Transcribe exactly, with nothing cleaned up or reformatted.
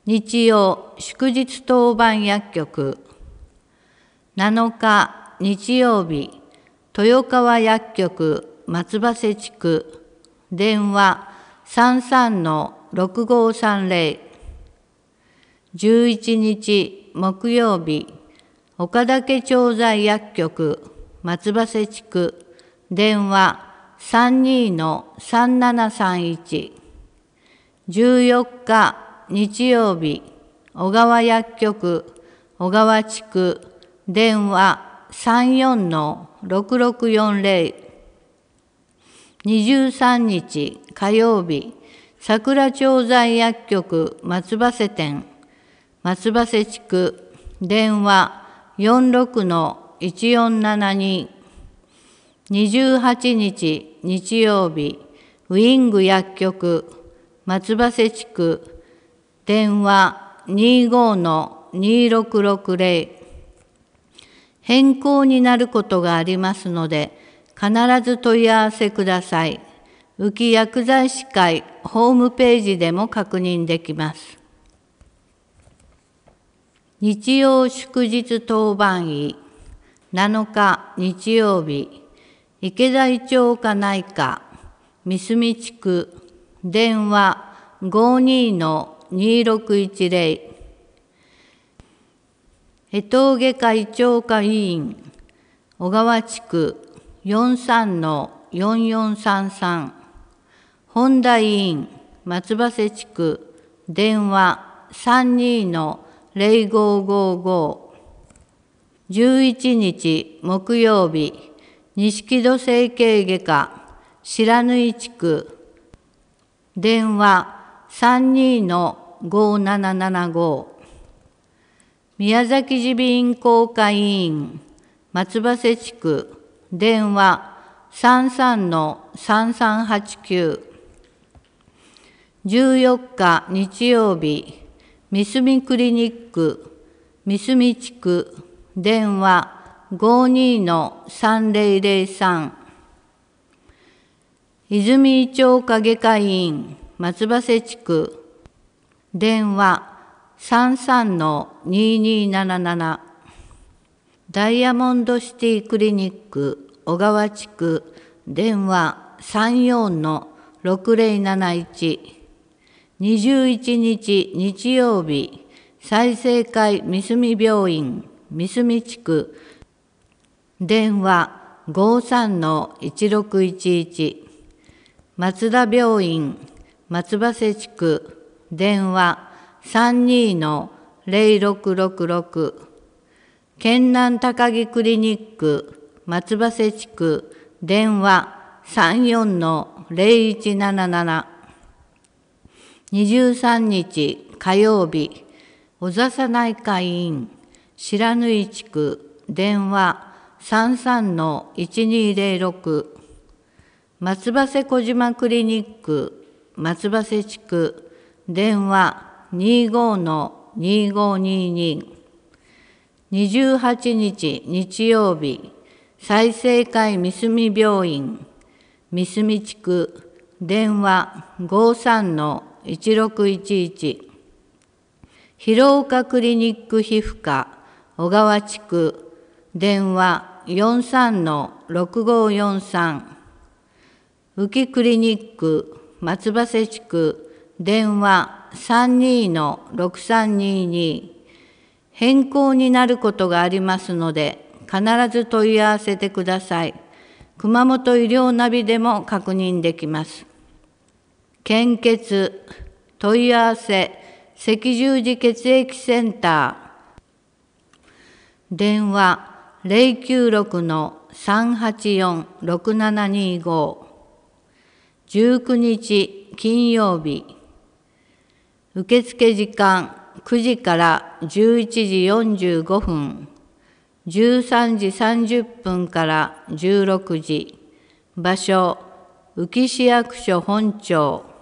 日曜祝日当番薬局。なのか日曜日、豊川薬局松葉瀬地区、電話 さんさんのろくごさんぜろ。じゅういちにち木曜日、岡岳調剤薬局松葉瀬地区、電話 さんにのさんななさんいち。じゅうよっか日曜日、小川薬局小川地区、電話 さんよんのろくろくよんぜろ。にじゅうさんにち火曜日、桜調剤薬局松葉瀬店松葉瀬地区、電話 よんろくのいちよんななに。にじゅうはちにち日曜日、ウィング薬局松葉瀬地区、電話 にじゅうごのにろくろくぜろ。変更になることがありますので、必ず問い合わせください。宇城薬剤師会ホームページでも確認できます。日曜祝日当番医。なのか日曜日、池田胃腸科内科三住地区、電話 ごにのにろくいちぜろ。江藤外科胃腸科医院小川地区 よんさんのよんよんさんさん。本田医院松葉瀬地区、電話 さんにのぜろごごご。じゅういちにち木曜日、錦戸整形外科白縫地区、電話 さんにのごななななご。宮崎耳鼻咽喉科医院松葉瀬地区、電話 さんさんのさんさんはちきゅう。じゅうよっか日曜日、三住クリニック三住地区、電話 ごにのさんぜろぜろさん。泉胃腸科外科医院松葉瀬地区、電話さんさんのにになななな。ダイヤモンドシティクリニック小川地区、電話さんよんのろくぜろなないち。にじゅういちにち日曜日、済生会三住病院三住地区、電話 ごさんのいちろくいちいち。松田病院松葉瀬地区、電話 さんにのぜろろくろくろく。県南高木クリニック松葉瀬地区、電話 さんよんのぜろいちなななな。にじゅうさんにち火曜日、小笹内科医院白縫地区、電話 さんさんのいちにぜろろく。松葉瀬小島クリニック松葉瀬地区、電話にじゅうごのにごにに。にじゅうはちにち日曜日、済生会三住病院三住地区、電話 ごさんのいちろくいちいち。広岡クリニック皮膚科小川地区、電話よんさんのろくごよんさん。宇城クリニック松葉瀬地区、電話さんにのろくさんにに。変更になることがありますので、必ず問い合わせてください。熊本医療ナビでも確認できます。献血問い合わせ赤十字血液センター、電話ぜろきゅうろくのさんはちよんろくななにご。じゅうくにち金曜日、受付時間くじからじゅういちじよんじゅうごふん、じゅうさんじさんじゅっぷんからじゅうろくじ。場所、宇城市役所本庁。